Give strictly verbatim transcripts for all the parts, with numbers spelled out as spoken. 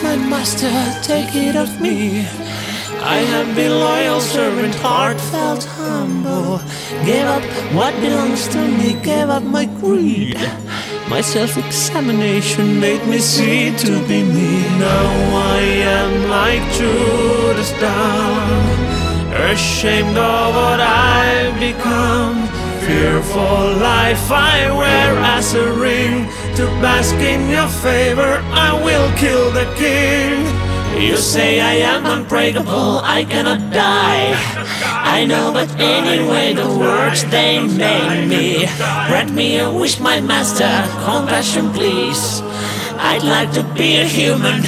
my master, take it off me. I have been loyal, servant, heartfelt, humble. Gave up what belongs to me, gave up my greed. My self-examination made me see to be me. Now I am like Judas down, ashamed of what I've become. Fearful life I wear as a ring. To bask in your favor I will kill the king. You say I am unbreakable, I cannot die. I know, but anyway the words they made me. Grant me a wish, my master, compassion please. I'd like to be a human.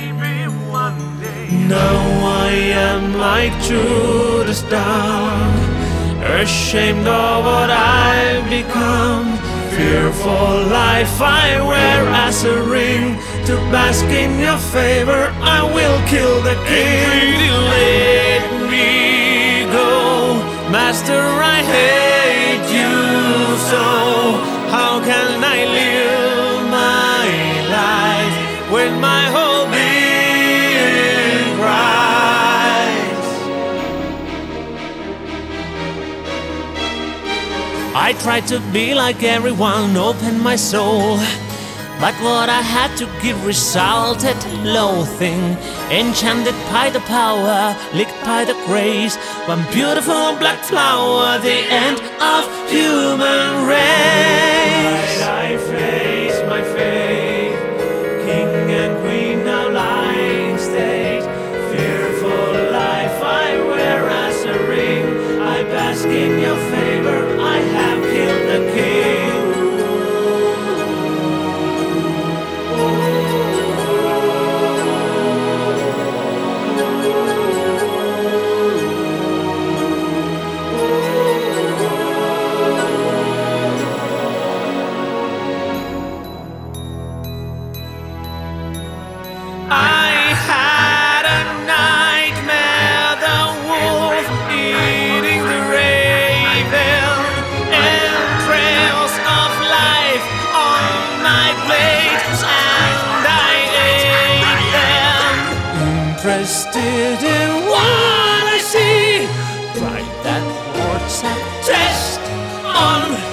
Now I am like Judas down, ashamed of what I've become. Fearful life I wear as a ring. To bask in your favor I will kill the king. Let me go, master, I hate you so. How can I live my life when my whole being cries? I tried to be like everyone, open my soul, but what I had to give resulted loathing. Enchanted by the power, licked by the grace. One beautiful black flower, the end of human race. I face my fate, king and queen now lying state. Fearful life I wear as a ring. I bask in your favor, I have killed the king. I had a nightmare, the wolf eating the raven, entrails of life on my plate, and I ate them. Interested in what I see, tried that words at test on